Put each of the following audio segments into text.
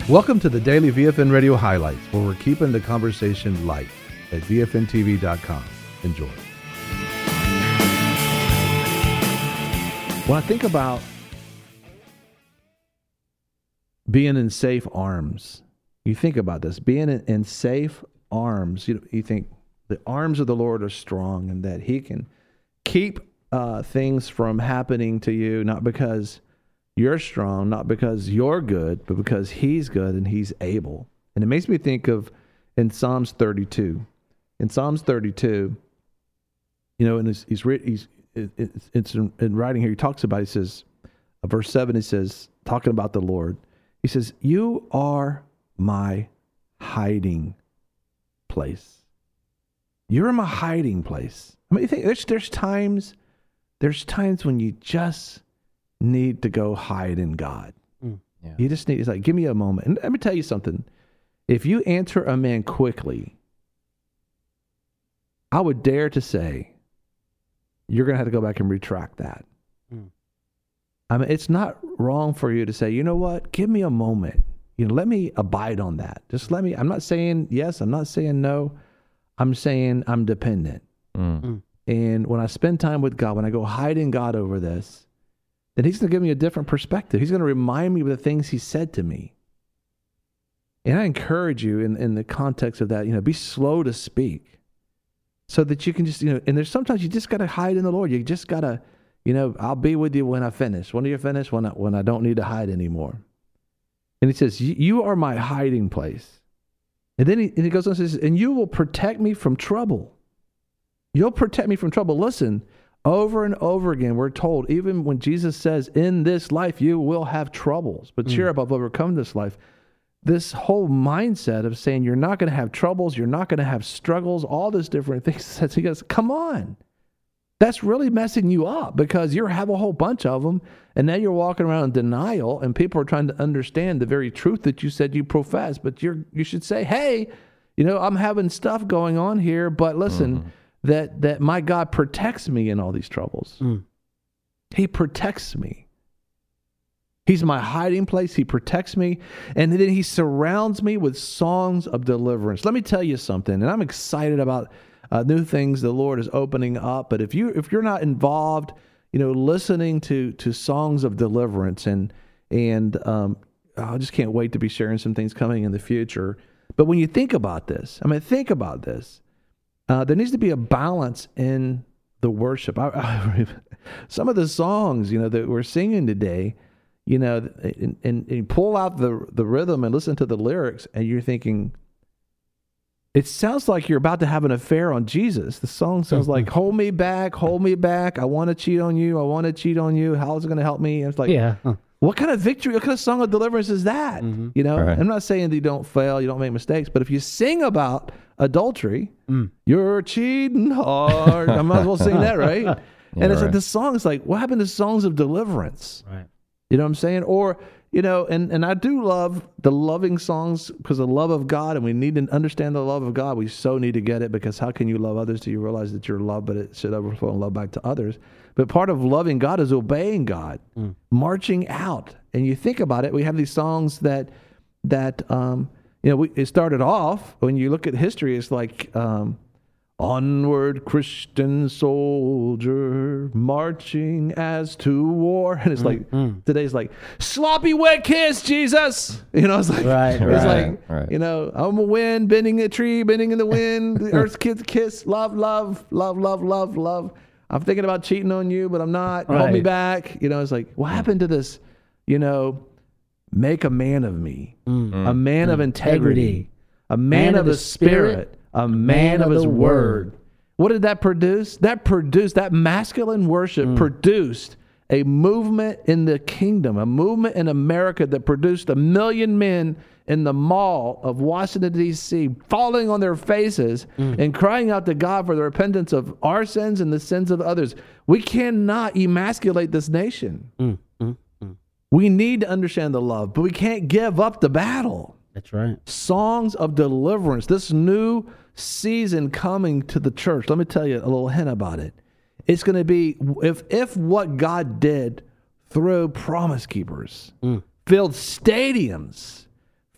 Welcome to the Daily VFN Radio Highlights, where we're keeping the conversation light at VFNTV.com. Enjoy. When I think about being in safe arms, you think about this, being in safe arms, you think the arms of the Lord are strong and that he can keep things from happening to you, not because you're strong, not because you're good, but because he's good and he's able. And it makes me think of in Psalms 32. In Psalms 32, and it's in writing here, he talks about, he says, verse 7, he says, talking about the Lord, he says, "You are my hiding place." You're my hiding place. I mean, you think there's times when you just need to go hide in God. Yeah. You just need, it's like, give me a moment. And let me tell you something. If you answer a man quickly, I would dare to say you're going to have to go back and retract that. I mean, it's not wrong for you to say, you know what, give me a moment. Let me abide on that. Just let me, I'm not saying yes, I'm not saying no. I'm saying I'm dependent. And when I spend time with God, when I go hide in God over this, then he's going to give me a different perspective. He's going to remind me of the things he said to me. And I encourage you in the context of that, be slow to speak so that you can just, and there's sometimes you just got to hide in the Lord. You just got to, I'll be with you when I finish. When you finish, when I don't need to hide anymore. And he says, you are my hiding place. And then he goes on and says, and you will protect me from trouble. You'll protect me from trouble. Listen, over and over again, we're told, even when Jesus says, in this life, you will have troubles, but cheer up, I've overcome this life. This whole mindset of saying you're not going to have troubles, you're not going to have struggles, all these different things. He goes, come on. That's really messing you up because you have a whole bunch of them, and now you're walking around in denial, and people are trying to understand the very truth that you said you profess. But you should say, hey, I'm having stuff going on here, but listen, that my God protects me in all these troubles. He protects me. He's my hiding place. He protects me. And then he surrounds me with songs of deliverance. Let me tell you something, and I'm excited about new things the Lord is opening up. But if you're not involved, listening to songs of deliverance, and I just can't wait to be sharing some things coming in the future. But when you think about this, there needs to be a balance in the worship. Some of the songs, that we're singing today, and you pull out the rhythm and listen to the lyrics, and you're thinking, it sounds like you're about to have an affair on Jesus. The song sounds like, hold me back, I want to cheat on you, how is it going to help me? And it's like, what kind of victory, what kind of song of deliverance is that? Right. I'm not saying that you don't fail, you don't make mistakes, but if you sing about adultery, you're cheating hard, I might as well sing that, right? And it's like, the song is like, what happened to songs of deliverance? Right. You know what I'm saying? Or, and I do love the loving songs because of the love of God, and we need to understand the love of God. We so need to get it, because how can you love others till you realize that you're loved, but it should overflow in love back to others? But part of loving God is obeying God, marching out. And you think about it, we have these songs that it started off, when you look at history, it's like, onward, Christian soldier, marching as to war. And it's like, today's like, sloppy wet kiss, Jesus. It's like, I'm a wind, bending a tree, bending in the wind, the earth's kiss, love, love, love, love, love, love. I'm thinking about cheating on you, but I'm not. Hold me back. It's like, what happened to this, make a man of me, a man of integrity, a man of the spirit, a man of his word. What did that produce? That masculine worship produced a movement in the kingdom, a movement in America that produced 1 million men in the mall of Washington, D.C., falling on their faces and crying out to God for the repentance of our sins and the sins of others. We cannot emasculate this nation. We need to understand the love, but we can't give up the battle. That's right. Songs of deliverance. This new season coming to the church. Let me tell you a little hint about it. It's going to be, if what God did through Promise Keepers, filled stadiums,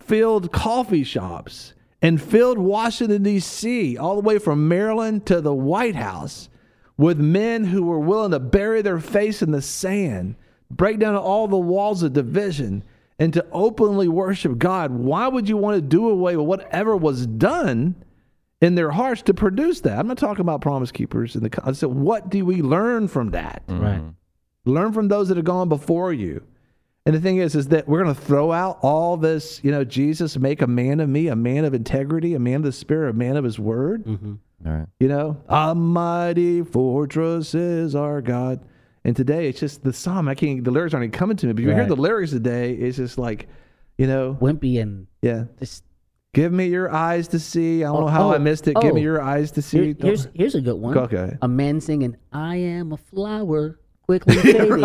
filled coffee shops and filled Washington, D.C., all the way from Maryland to the White House, with men who were willing to bury their face in the sand, break down all the walls of division, and to openly worship God. Why would you want to do away with whatever was done in their hearts to produce that? I'm not talking about Promise Keepers. I said, what do we learn from that? Right. Learn from those that have gone before you. And the thing is that we're going to throw out all this, Jesus, make a man of me, a man of integrity, a man of the Spirit, a man of his word. Mm-hmm. All right. A mighty fortress is our God. And today it's just the psalm. The lyrics aren't even coming to me. But if you hear the lyrics today, it's just like, wimpy and just. Give me your eyes to see. I don't know how I missed it. Give me your eyes to see. Here's a good one. Okay. A man singing, I am a flower, quickly fading.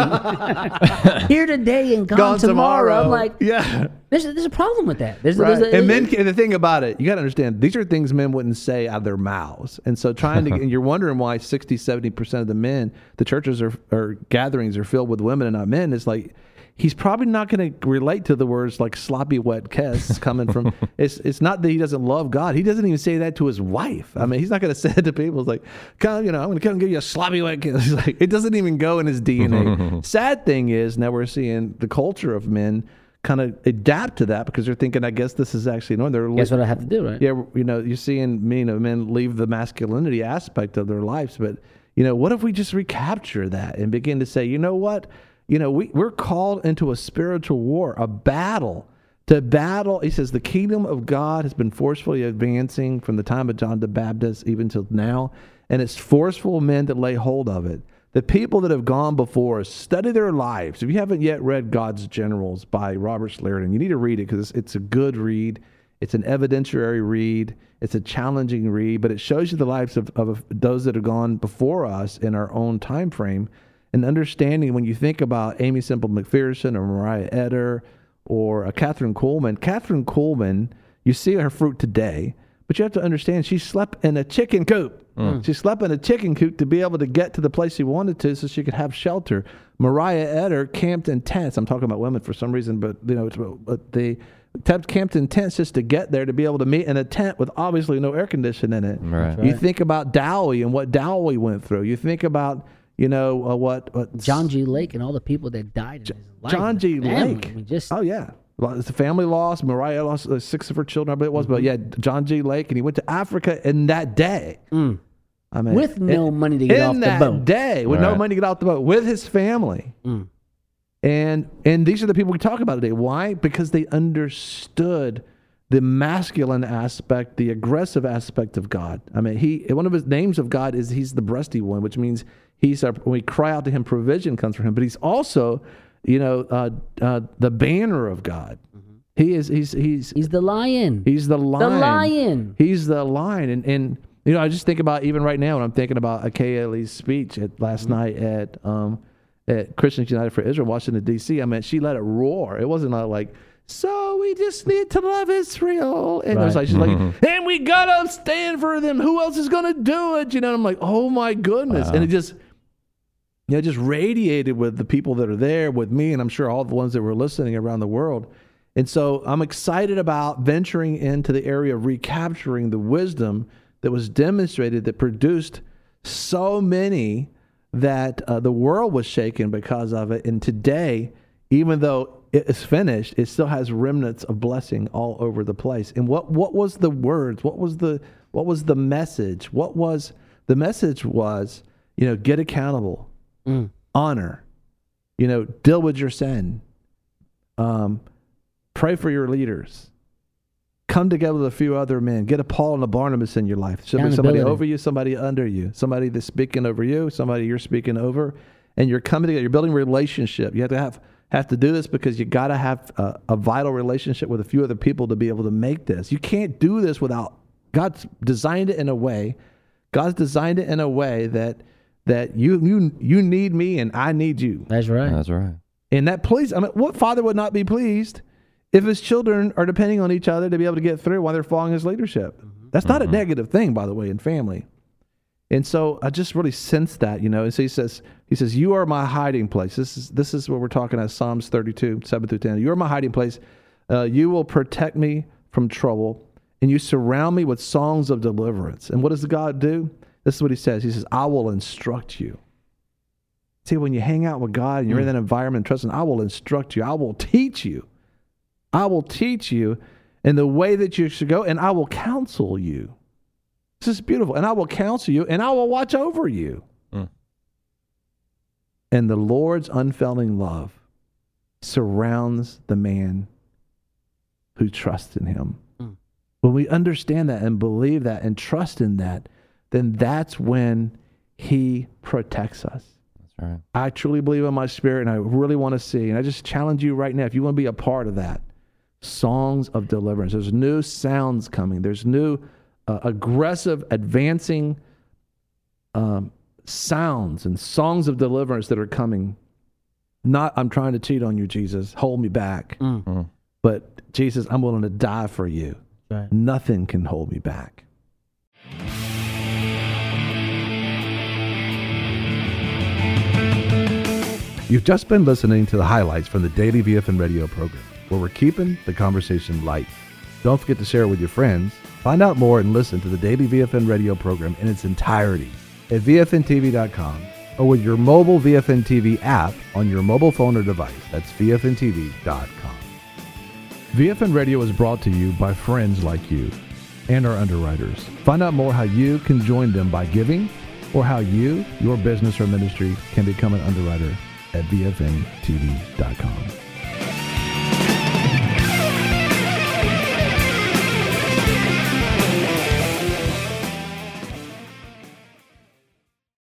Here today and gone tomorrow. I'm like, there's a problem with that. And the thing about it, you got to understand, these are things men wouldn't say out of their mouths. And so and you're wondering why 60, 70% of the men, the churches or gatherings are filled with women and not men. It's like, he's probably not going to relate to the words like sloppy wet kiss coming from. It's not that he doesn't love God. He doesn't even say that to his wife. I mean, he's not going to say it to people. It's like, come, I'm going to come give you a sloppy wet kiss. He's like, it doesn't even go in his DNA. Sad thing is, now we're seeing the culture of men kind of adapt to that because they're thinking, I guess this is actually normal. Guess what I have to do, right? Yeah, you're seeing men leave the masculinity aspect of their lives, but what if we just recapture that and begin to say, you know what? We're called into a spiritual war, a battle. To battle, he says, the kingdom of God has been forcefully advancing from the time of John the Baptist even till now, and it's forceful men that lay hold of it. The people that have gone before us, study their lives. If you haven't yet read God's Generals by Robert Sheridan, you need to read it because it's a good read. It's an evidentiary read. It's a challenging read, but it shows you the lives of those that have gone before us in our own time frame. And understanding when you think about Amy Semple McPherson or Mariah Eder or Catherine Kuhlman, you see her fruit today, but you have to understand she slept in a chicken coop. She slept in a chicken coop to be able to get to the place she wanted to so she could have shelter. Mariah Eder camped in tents. I'm talking about women for some reason, but they camped in tents just to get there to be able to meet in a tent with obviously no air conditioning in it. Right. You think about Dowie and what Dowie went through. You think about what John G. Lake and all the people that died in his life. John G. Lake. I mean, just the family lost. Mariah lost 6 of her children, I believe it was. But John G. Lake, and he went to Africa in that day. I mean, with no money to get off the boat. In that day, with no money to get off the boat, with his family. And these are the people we talk about today. Why? Because they understood the masculine aspect, the aggressive aspect of God. I mean, one of his names of God is he's the breasty one, which means when we cry out to him, provision comes from him. But he's also, the banner of God. He's the lion. He's the lion. The lion. He's the lion. And I just think about even right now when I'm thinking about Akayeli's speech last night at Christians United for Israel, Washington, D.C. I mean, she let it roar. It wasn't like, so we just need to love Israel. And it was like, she's like, and we got to stand for them. Who else is going to do it? And I'm like, oh my goodness. And it just, just radiated with the people that are there with me. And I'm sure all the ones that were listening around the world. And so I'm excited about venturing into the area of recapturing the wisdom that was demonstrated that produced so many that the world was shaken because of it. And today, even though it is finished, it still has remnants of blessing all over the place. And what was the words? What was the message? The message was, get accountable, honor, deal with your sin, pray for your leaders, come together with a few other men, get a Paul and a Barnabas in your life. Should be somebody over you, somebody under you, somebody that's speaking over you, somebody you're speaking over, and you're coming together. You're building a relationship. You have to do this because you got to have a vital relationship with a few other people to be able to make this. You can't do this without God's designed it in a way. God's designed it in a way that you need me and I need you. That's right. That's right. And that what father would not be pleased if his children are depending on each other to be able to get through while they're following his leadership? That's not a negative thing, by the way, in family. And so I just really sense that, And so he says, you are my hiding place. This is what we're talking about, Psalms 32, 7 through 10. You are my hiding place. You will protect me from trouble, and you surround me with songs of deliverance. And what does God do? This is what he says. He says, I will instruct you. See, when you hang out with God and you're in that environment, trust him, I will instruct you. I will teach you. I will teach you in the way that you should go, and I will counsel you. This is beautiful. And I will counsel you, and I will watch over you. And the Lord's unfailing love surrounds the man who trusts in him. When we understand that and believe that and trust in that, then that's when he protects us. That's right. I truly believe in my spirit, and I really want to see, and I just challenge you right now, if you want to be a part of that, songs of deliverance. There's new sounds coming. There's new aggressive, advancing sounds and songs of deliverance that are coming. Not, I'm trying to cheat on you, Jesus. Hold me back. But Jesus, I'm willing to die for you. Right. Nothing can hold me back. You've just been listening to the highlights from the Daily VFN Radio program, where we're keeping the conversation light. Don't forget to share it with your friends. Find out more and listen to the Daily VFN Radio program in its entirety at VFNTV.com or with your mobile VFN TV app on your mobile phone or device. That's VFNTV.com. VFN Radio is brought to you by friends like you and our underwriters. Find out more how you can join them by giving, or how you, your business or ministry, can become an underwriter at VFNTV.com.